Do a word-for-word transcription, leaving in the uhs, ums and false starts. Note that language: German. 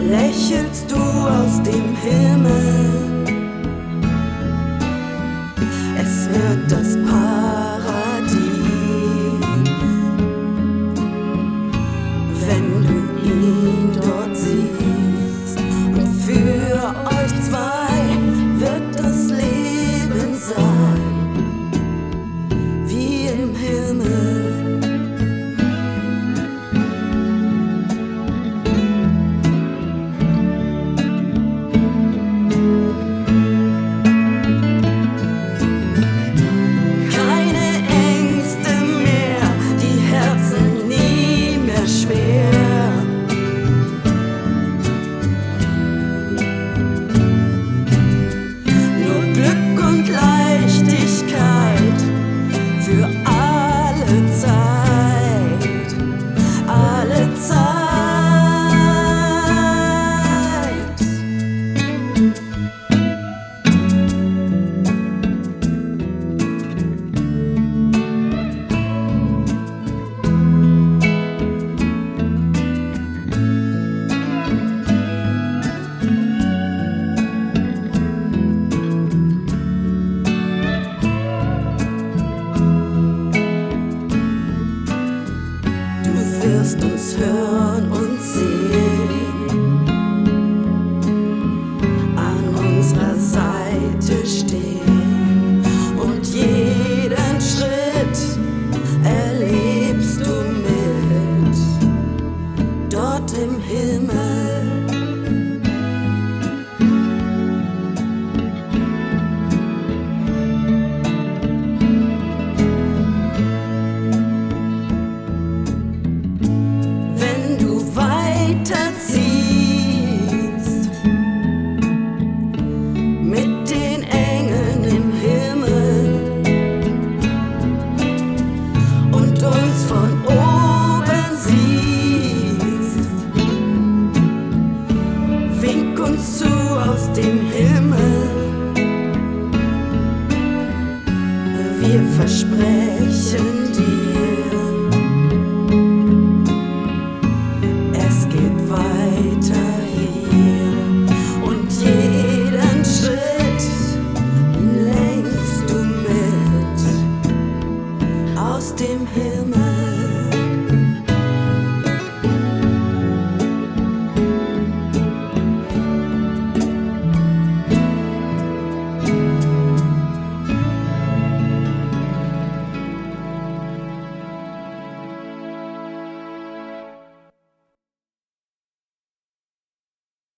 lächelst du aus dem Himmel. Es wird das Paradies, wenn du ihn dort siehst. Und für euch zwei wird das Leben sein, wie im Himmel. Für alle Zeit, alle Zeit. Du wirst uns hören und sehen, an unserer Seite stehen, und jeden Schritt erlebst du mit dort im Himmel. Mit den Engeln im Himmel und uns von oben siehst, wink uns zu aus dem Himmel. Wir versprechen dir, es geht weiter hier, und jeden Schritt lenkst du mit aus dem Himmel.